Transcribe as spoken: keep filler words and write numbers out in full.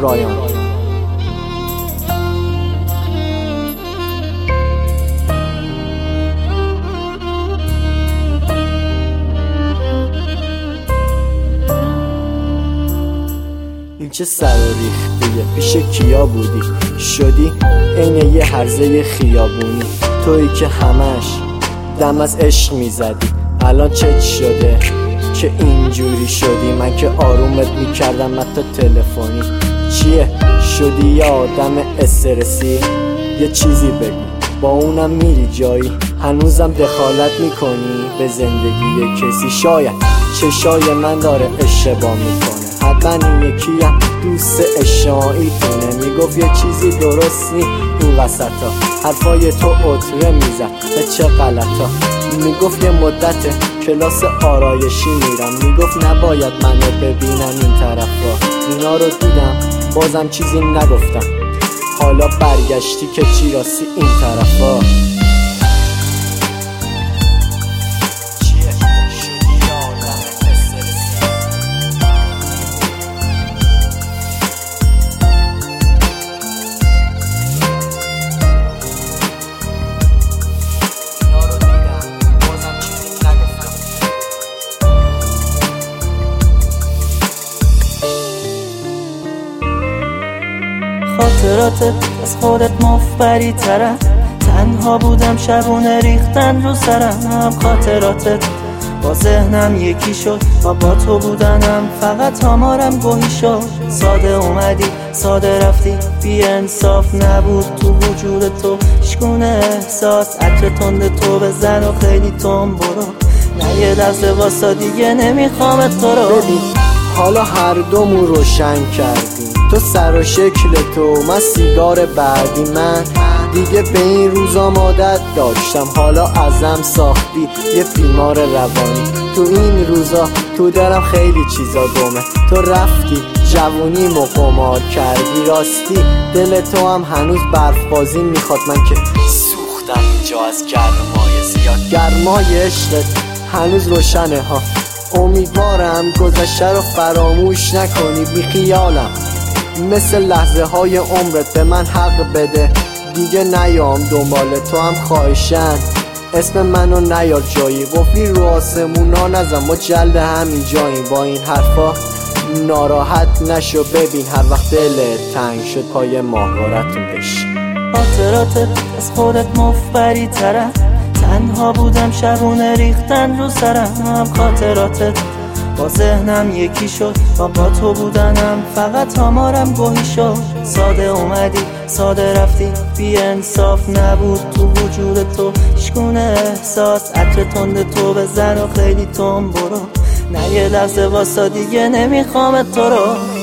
رایان. این چه سر ریختیه، پیش کیا بودی؟ شدی عین یه هرزه خیابونی، تویی که همش دم از عشق میزدی. الان چه شده که اینجوری شدی؟ من که آرومت میکردم حتی تلفنی. چیه شدی یه آدم استرسی؟ یه چیزی بگو، با اونم میری جایی؟ هنوزم دخالت میکنی به زندگی کسی؟ شاید چشای من داره اشتباه میکنه، حتما این یکیم دوست اجتماعی تونه. میگفت یه چیزی درست نی این وسط ها، حرفای تو عطره میزد به چه غلطا. میگفت یه مدت کلاس آرایشی میرم، میگفت نباید منو ببینن این طرفا. اینا رو دیدم بازم چیزی نگفتم، حالا برگشتی که چی راستی این طرفا. خاطراتت از خودت مفبری ترم، تنها بودم شبونه ریختن رو سرم. خاطراتت با ذهنم یکی شد و با تو بودنم فقط آمارم گوهی شد. ساده اومدی ساده رفتی، بی انصاف نبود تو وجود تو شکونه احساس. عطر تند تو بزن و خیلی تون برو، نه یه لحظه واسا دیگه نمیخوام تو رو. ببین حالا هر دومون روشن کردیم، تو سر و شکل تو، من سیگار بعدی. من دیگه به این روزا عادت داشتم، حالا ازم ساختی یه بیمار روانی. تو این روزا تو دلم خیلی چیزا گمه، تو رفتی جوونیمو قمار کردی. راستی دل تو هم هنوز برف بازی میخواد، من که سوختم اینجا از گرمای زیاد. گرمای عشقت هنوز روشنه ها، امیدوارم گذشته رو فراموش نکنی. بی خیالم مثل لحظه های عمرت، به من حق بده دیگه نیام دنبال تو هم خواهشن. اسم منو نیار جایی، قفلی رو آسمونا نزن، ما جلد همین جاییم. با این حرفا ناراحت نشو، ببین هر وقت دلت تنگ شد پای ماهوارتون بشی. خاطراتت از خودت مفبری ترم، تنها بودم شبونه ریختن رو سرم. خاطراتت با ذهنم یکی شد و با تو بودنم فقط آمارم گوهی شد. ساده اومدی ساده رفتی، بی انصاف نبود تو وجود تو شکونه احساس. عطر تند تو بزن و خیلی تون برو، نه یه لحظه واسا دیگه نمیخوام تو رو.